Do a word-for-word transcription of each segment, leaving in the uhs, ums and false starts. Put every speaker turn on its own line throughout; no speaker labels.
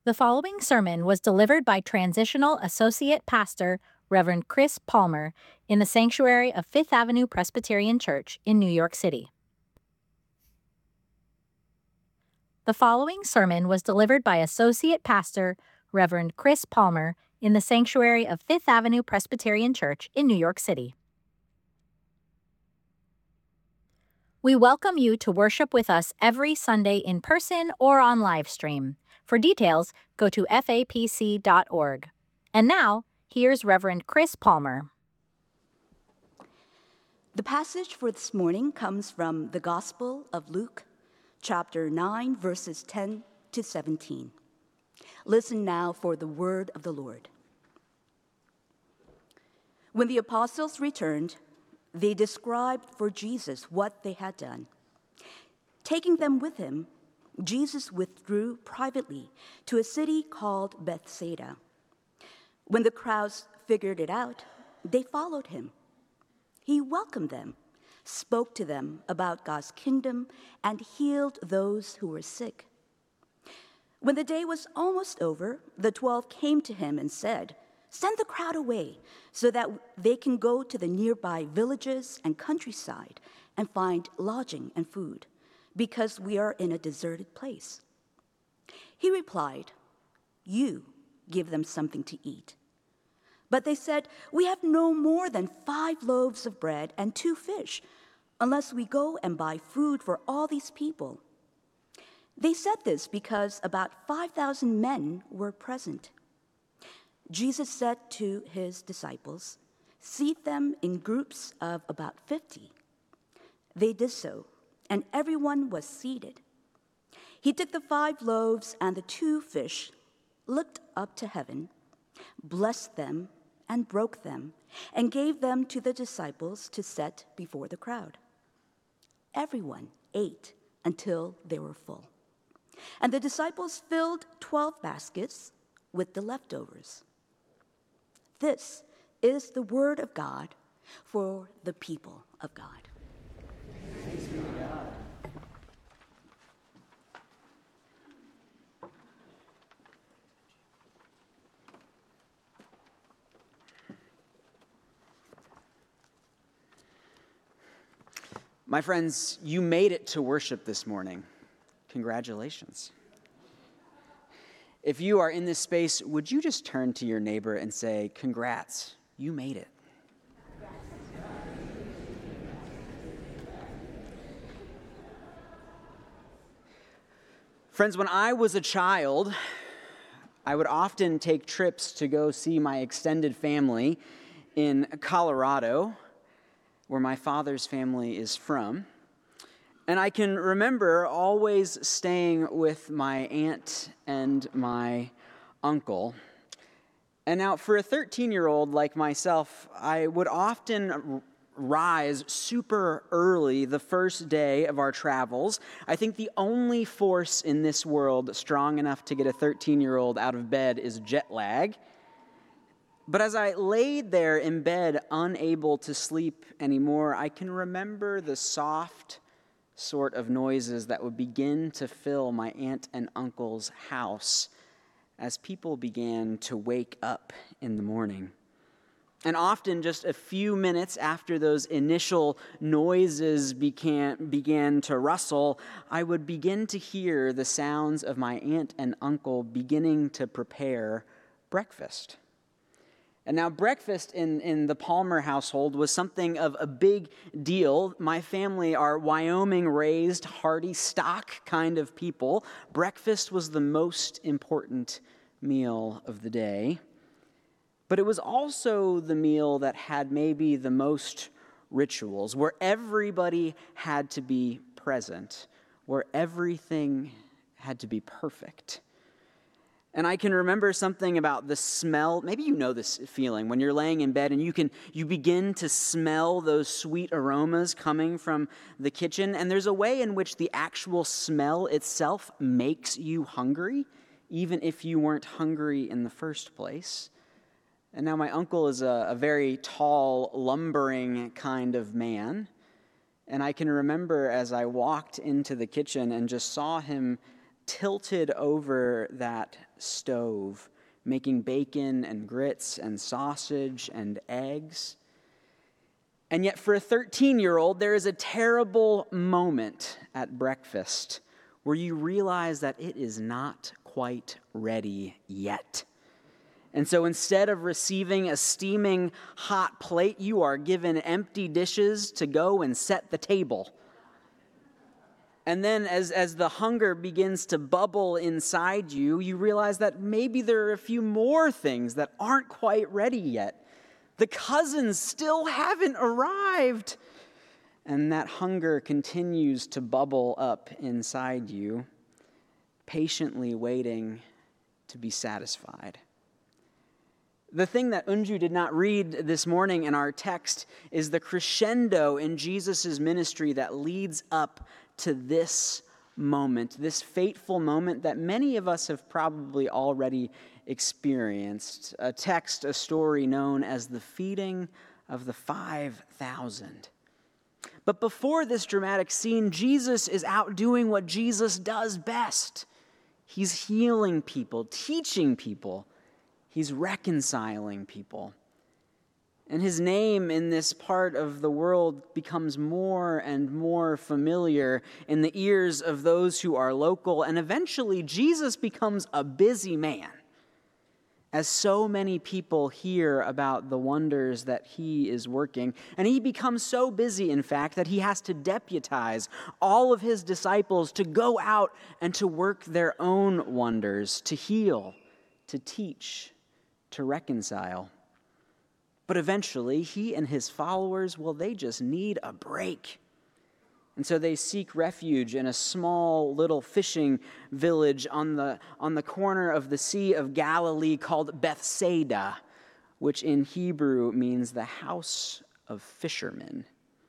The following sermon was delivered by Transitional Associate Pastor Reverend Chris Palmer in the sanctuary of Fifth Avenue Presbyterian Church in New York City. The following sermon was delivered by Associate Pastor Reverend Chris Palmer in the sanctuary of Fifth Avenue Presbyterian Church in New York City. We welcome you to worship with us every Sunday in person or on live stream. For details, go to f a p c dot org. And now, here's Reverend Chris Palmer.
The passage for this morning comes from the Gospel of Luke, chapter nine, verses ten to seventeen. Listen now for the word of the Lord. When the apostles returned, they described for Jesus what they had done. Taking them with him, Jesus withdrew privately to a city called Bethsaida. When the crowds figured it out, they followed him. He welcomed them, spoke to them about God's kingdom, and healed those who were sick. When the day was almost over, the twelve came to him and said, "Send the crowd away so that they can go to the nearby villages and countryside and find lodging and food, because we are in a deserted place." He replied, "You give them something to eat." But they said, "We have no more than five loaves of bread and two fish, unless we go and buy food for all these people." They said this because about five thousand men were present. Jesus said to his disciples, "Seat them in groups of about fifty." They did so, and everyone was seated. He took the five loaves and the two fish, looked up to heaven, blessed them, and broke them, and gave them to the disciples to set before the crowd. Everyone ate until they were full. And the disciples filled twelve baskets with the leftovers. This is the word of God for the people of God. Praise be to God.
My friends, you made it to worship this morning. Congratulations. If you are in this space, would you just turn to your neighbor and say, "Congrats, you made it." Friends, when I was a child, I would often take trips to go see my extended family in Colorado, where my father's family is from. And I can remember always staying with my aunt and my uncle. And now, for a thirteen-year-old like myself, I would often rise super early the first day of our travels. I think the only force in this world strong enough to get a thirteen-year-old out of bed is jet lag. But as I laid there in bed, unable to sleep anymore, I can remember the soft sort of noises that would begin to fill my aunt and uncle's house as people began to wake up in the morning. And often just a few minutes after those initial noises began, began to rustle, I would begin to hear the sounds of my aunt and uncle beginning to prepare breakfast. And now breakfast in, in the Palmer household was something of a big deal. My family are Wyoming-raised, hardy stock kind of people. Breakfast was the most important meal of the day. But it was also the meal that had maybe the most rituals, where everybody had to be present, where everything had to be perfect. And I can remember something about the smell. Maybe you know this feeling when you're laying in bed and you can you begin to smell those sweet aromas coming from the kitchen. And there's a way in which the actual smell itself makes you hungry, even if you weren't hungry in the first place. And now my uncle is a, a very tall, lumbering kind of man. And I can remember as I walked into the kitchen and just saw him tilted over that stove, making bacon and grits and sausage and eggs. And yet for a thirteen-year-old, there is a terrible moment at breakfast where you realize that it is not quite ready yet. And so instead of receiving a steaming hot plate, you are given empty dishes to go and set the table. And then as, as the hunger begins to bubble inside you, you realize that maybe there are a few more things that aren't quite ready yet. The cousins still haven't arrived. And that hunger continues to bubble up inside you, patiently waiting to be satisfied. The thing that Unju did not read this morning in our text is the crescendo in Jesus' ministry that leads up to this moment, this fateful moment that many of us have probably already experienced. A text, a story known as the feeding of the five thousand. But before this dramatic scene, Jesus is out doing what Jesus does best. He's healing people, teaching people. He's reconciling people. And his name in this part of the world becomes more and more familiar in the ears of those who are local. And eventually, Jesus becomes a busy man, as so many people hear about the wonders that he is working. And he becomes so busy, in fact, that he has to deputize all of his disciples to go out and to work their own wonders, to heal, to teach, to reconcile. But eventually, he and his followers, well, they just need a break. And so they seek refuge in a small little fishing village on the, on the corner of the Sea of Galilee called Bethsaida, which in Hebrew means the house of fishermen.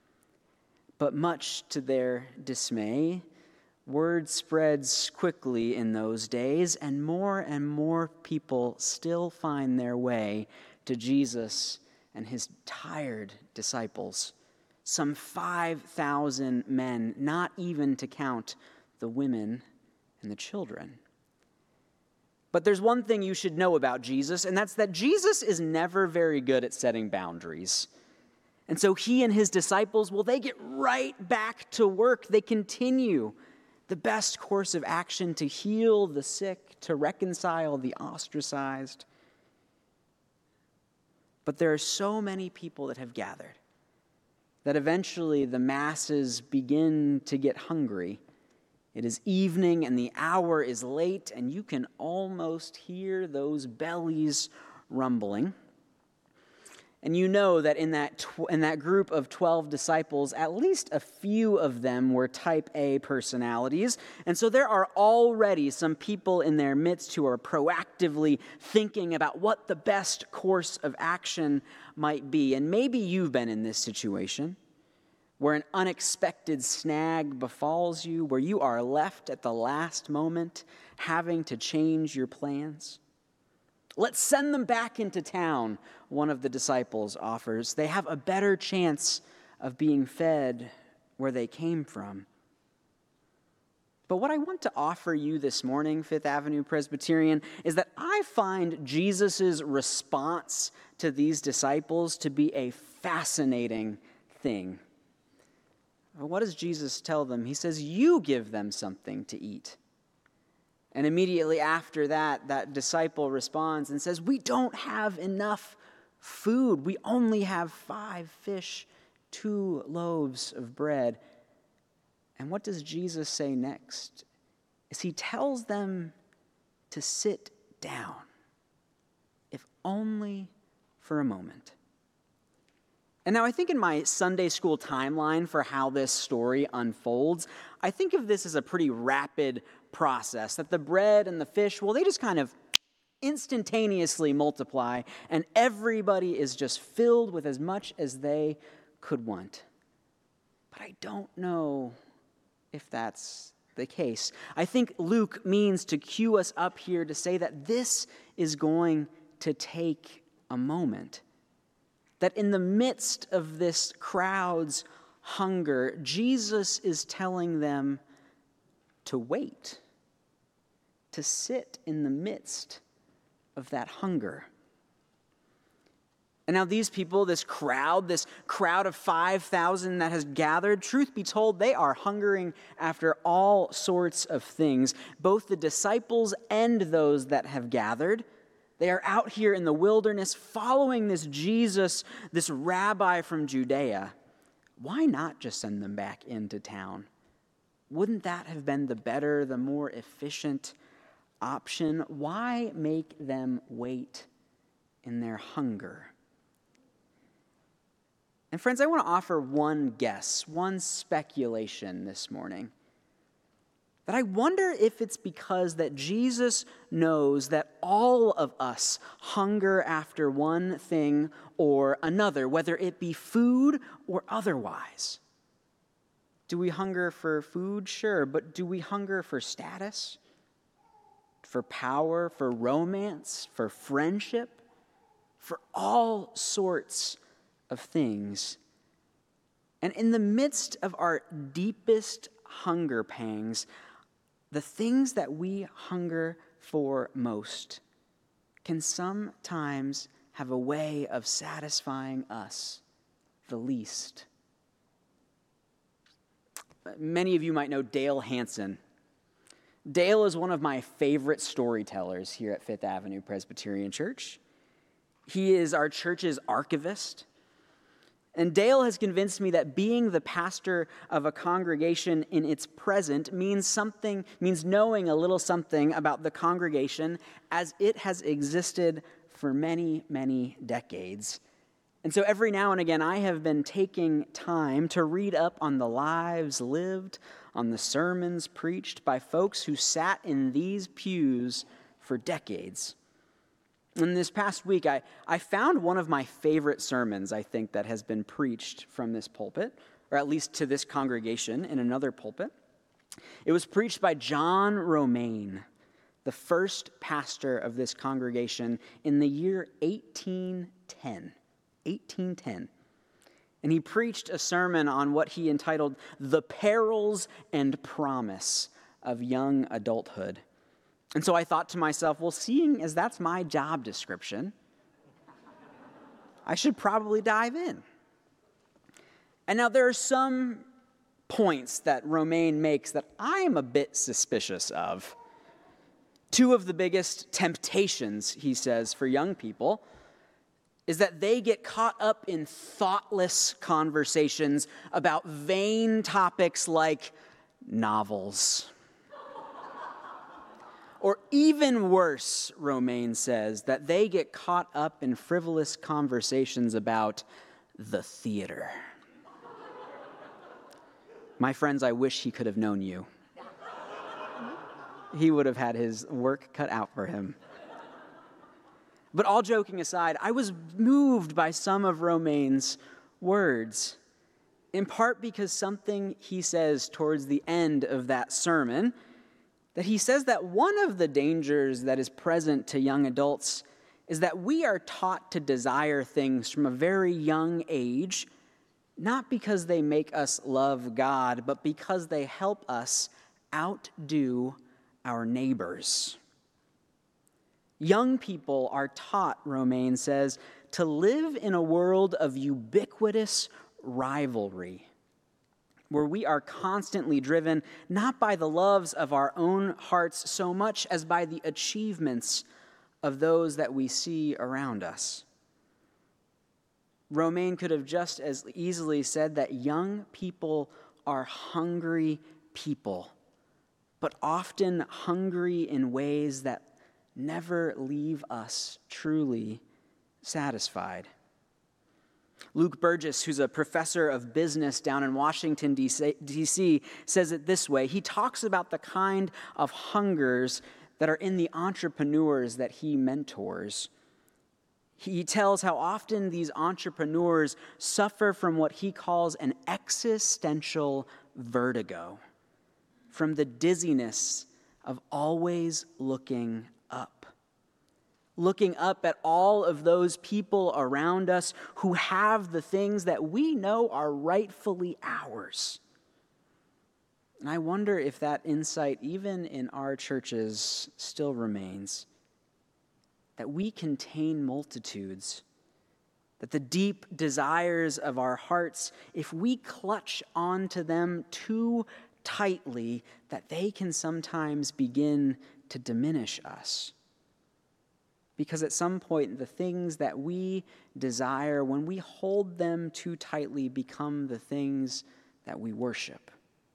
But much to their dismay, word spreads quickly in those days, and more and more people still find their way to Jesus and his tired disciples. Some five thousand men, not even to count the women and the children. But there's one thing you should know about Jesus, and that's that Jesus is never very good at setting boundaries. And so he and his disciples, well, they get right back to work. They continue the best course of action to heal the sick, to reconcile the ostracized. But there are so many people that have gathered that eventually the masses begin to get hungry. It is evening and the hour is late, and you can almost hear those bellies rumbling. And you know that in that tw- in that group of twelve disciples, at least a few of them were type A personalities. And so there are already some people in their midst who are proactively thinking about what the best course of action might be. And maybe you've been in this situation where an unexpected snag befalls you, where you are left at the last moment having to change your plans. Let's send them back into town, one of the disciples offers. They have a better chance of being fed where they came from. But what I want to offer you this morning, Fifth Avenue Presbyterian, is that I find Jesus' response to these disciples to be a fascinating thing. What does Jesus tell them? He says, "You give them something to eat." And immediately after that, that disciple responds and says, "We don't have enough food. We only have five fish, two loaves of bread." And what does Jesus say next? Is he tells them to sit down, if only for a moment. And now I think in my Sunday school timeline for how this story unfolds, I think of this as a pretty rapid process, that the bread and the fish, well, they just kind of instantaneously multiply, and everybody is just filled with as much as they could want. But I don't know if that's the case. I think Luke means to cue us up here to say that this is going to take a moment. That in the midst of this crowd's hunger, Jesus is telling them to wait. to sit in the midst of that hunger. And now these people, this crowd, this crowd of five thousand that has gathered, truth be told, they are hungering after all sorts of things. Both the disciples and those that have gathered, they are out here in the wilderness following this Jesus, this rabbi from Judea. Why not just send them back into town? Wouldn't that have been the better, the more efficient option? Why make them wait in their hunger? And friends, I want to offer one guess, one speculation this morning. That I wonder if it's because that Jesus knows that all of us hunger after one thing or another, whether it be food or otherwise. Do we hunger for food? Sure, but do we hunger for status, for power, for romance, for friendship, for all sorts of things? And in the midst of our deepest hunger pangs, the things that we hunger for most can sometimes have a way of satisfying us the least. Many of you might know Dale Hansen. Dale is one of my favorite storytellers here at Fifth Avenue Presbyterian Church. He is our church's archivist. And Dale has convinced me that being the pastor of a congregation in its present means something, means knowing a little something about the congregation as it has existed for many, many decades. And so every now and again, I have been taking time to read up on the lives lived, on the sermons preached by folks who sat in these pews for decades. And this past week, I, I found one of my favorite sermons, I think, that has been preached from this pulpit, or at least to this congregation in another pulpit. It was preached by John Romaine, the first pastor of this congregation in the year eighteen ten. eighteen ten. And he preached a sermon on what he entitled The Perils and Promise of Young Adulthood. And so I thought to myself, well, seeing as that's my job description, I should probably dive in. And now there are some points that Romaine makes that I am a bit suspicious of. Two of the biggest temptations, he says, for young people is that they get caught up in thoughtless conversations about vain topics like novels. Or even worse, Romaine says, that they get caught up in frivolous conversations about the theater. My friends, I wish he could have known you. He would have had his work cut out for him. But all joking aside, I was moved by some of Romaine's words, in part because something he says towards the end of that sermon, that he says that one of the dangers that is present to young adults is that we are taught to desire things from a very young age, not because they make us love God, but because they help us outdo our neighbors. Young people are taught, Romaine says, to live in a world of ubiquitous rivalry, where we are constantly driven not by the loves of our own hearts so much as by the achievements of those that we see around us. Romaine could have just as easily said that young people are hungry people, but often hungry in ways that never leave us truly satisfied. Luke Burgess, who's a professor of business down in Washington, D C, says it this way. He talks about the kind of hungers that are in the entrepreneurs that he mentors. He tells how often these entrepreneurs suffer from what he calls an existential vertigo, from the dizziness of always looking up. Looking up at all of those people around us who have the things that we know are rightfully ours. And I wonder if that insight, even in our churches, still remains. That we contain multitudes. That the deep desires of our hearts, if we clutch onto them too tightly, that they can sometimes begin to diminish us. Because at some point, the things that we desire, when we hold them too tightly, become the things that we worship.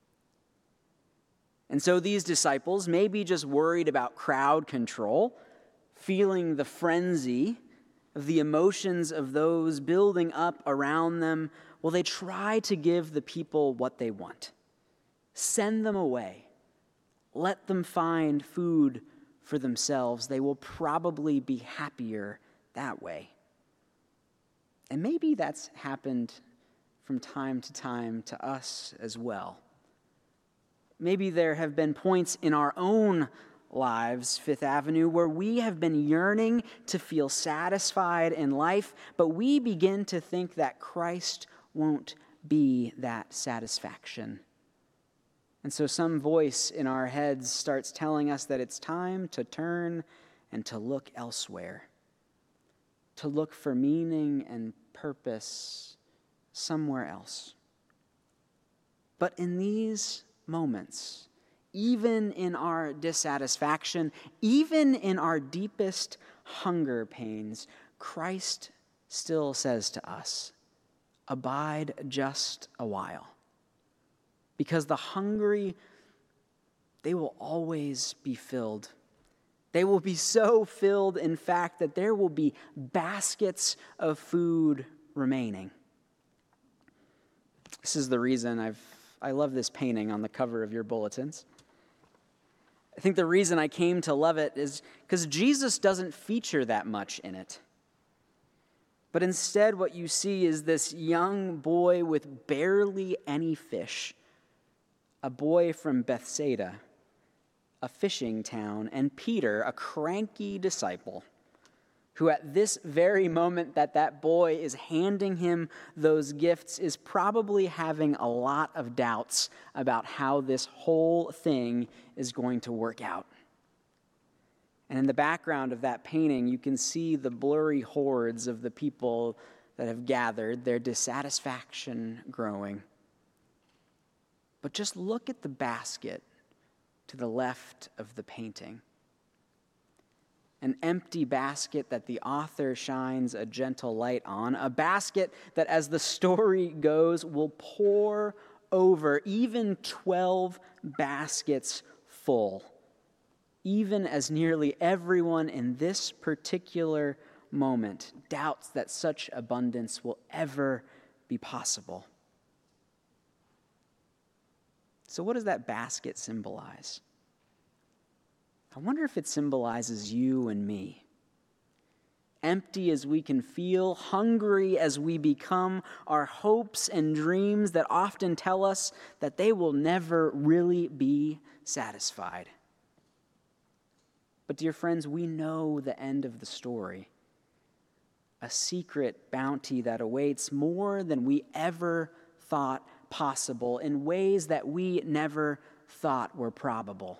And so these disciples may be just worried about crowd control, feeling the frenzy of the emotions of those building up around them. Well, they try to give the people what they want. Send them away. Let them find food for themselves. They will probably be happier that way. And maybe that's happened from time to time to us as well. Maybe there have been points in our own lives, Fifth Avenue, where we have been yearning to feel satisfied in life, but we begin to think that Christ won't be that satisfaction. And so some voice in our heads starts telling us that it's time to turn and to look elsewhere, to look for meaning and purpose somewhere else. But in these moments, even in our dissatisfaction, even in our deepest hunger pains, Christ still says to us, "Abide just a while." Because the hungry, they will always be filled. They will be so filled, in fact, that there will be baskets of food remaining. This is the reason I've I love this painting on the cover of your bulletins. I think the reason I came to love it is because Jesus doesn't feature that much in it. But instead, what you see is this young boy with barely any fish, a boy from Bethsaida, a fishing town, and Peter, a cranky disciple, who at this very moment that that boy is handing him those gifts is probably having a lot of doubts about how this whole thing is going to work out. And in the background of that painting, you can see the blurry hordes of the people that have gathered, their dissatisfaction growing. But just look at the basket to the left of the painting. An empty basket that the author shines a gentle light on, a basket that, as the story goes, will pour over even twelve baskets full, even as nearly everyone in this particular moment doubts that such abundance will ever be possible. So what does that basket symbolize? I wonder if it symbolizes you and me. Empty as we can feel, hungry as we become, our hopes and dreams that often tell us that they will never really be satisfied. But dear friends, we know the end of the story. A secret bounty that awaits more than we ever thought possible in ways that we never thought were probable.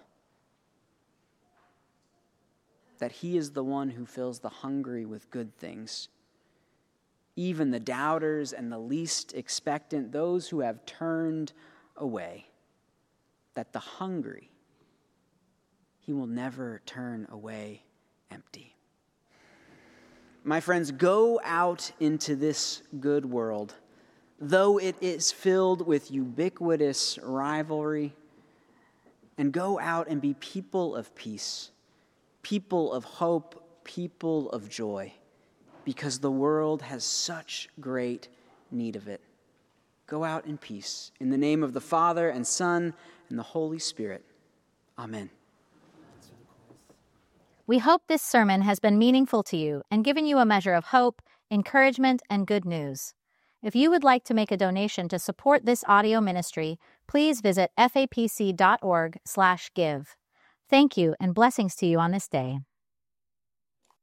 That he is the one who fills the hungry with good things. Even the doubters and the least expectant, those who have turned away. That the hungry, he will never turn away empty. My friends, go out into this good world, though it is filled with ubiquitous rivalry, and go out and be people of peace. People of hope, people of joy, because the world has such great need of it. Go out in peace. In the name of the Father and Son and the Holy Spirit. Amen.
We hope this sermon has been meaningful to you and given you a measure of hope, encouragement, and good news. If you would like to make a donation to support this audio ministry, please visit f a p c dot org slash give. Thank you and blessings to you on this day.